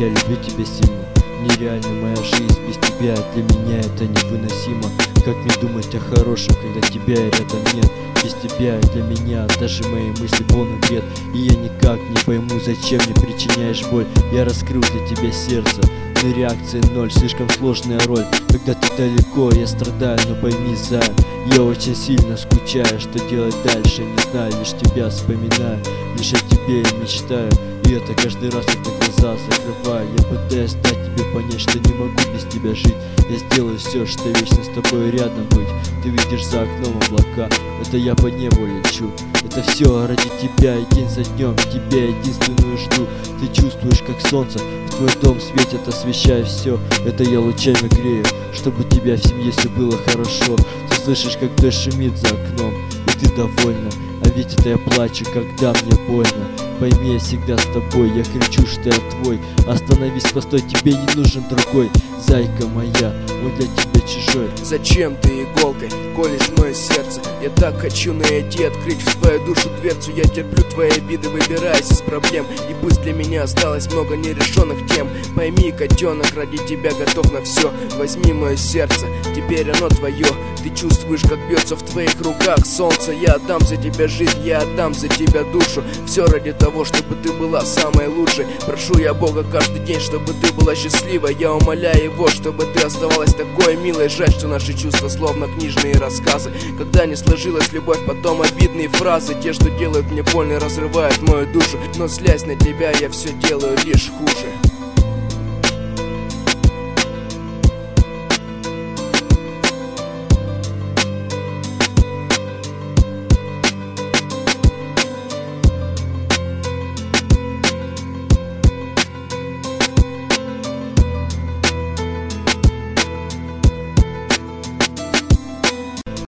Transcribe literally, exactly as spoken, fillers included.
я люблю тебя сильно. Нереальна моя жизнь без тебя, для меня это невыносимо. Как мне думать о хорошем, когда тебя рядом нет? Без тебя для меня даже мои мысли полный бред. И я никак не пойму, зачем мне причиняешь боль. Я раскрыл для тебя сердце, но реакции ноль, слишком сложная роль. Когда ты далеко, я страдаю, но пойми, зая, я очень сильно скучаю. Что делать дальше, не знаю, лишь тебя вспоминаю, лишь о тебе и мечтаю. И это каждый раз, когда глаза закрываю. Я пытаюсь дать тебе понять, что не могу без тебя жить. Я сделаю все, что вечно с тобой рядом быть. Ты видишь за окном облака, это я по небу лечу. Это все ради тебя, и день за днем тебя единственную жду. Ты чувствуешь, как солнце в твой дом светит, освещая все. Это я лучами грею, чтобы у тебя в семье все было хорошо. Ты слышишь, как дождь шумит за окном, и ты довольна. А ведь это я плачу, когда мне больно. Пойми, я всегда с тобой, я кричу, что я твой. Остановись, постой, тебе не нужен другой. Зайка моя, он для тебя чужой. Зачем ты иголкой колешь мое сердце? Я так хочу найти, открыть в твою душу дверцу. Я терплю твои обиды, выбираясь из проблем. И пусть для меня осталось много нерешенных тем. Пойми, котенок, ради тебя готов на все. Возьми мое сердце, теперь оно твое. Ты чувствуешь, как бьется в твоих руках солнце. Я отдам за тебя жизнь, я отдам за тебя душу. Все ради того, чтобы ты была самой лучшей. Прошу я Бога каждый день, чтобы ты была счастлива. Я умоляю его, чтобы ты оставалась такой милой. Жаль, что наши чувства словно книжные рассказы. Когда не сложилась любовь, потом обидные фразы. Те, что делают мне больно, разрывают мою душу. Но злясь на тебя, я все делаю лишь хуже.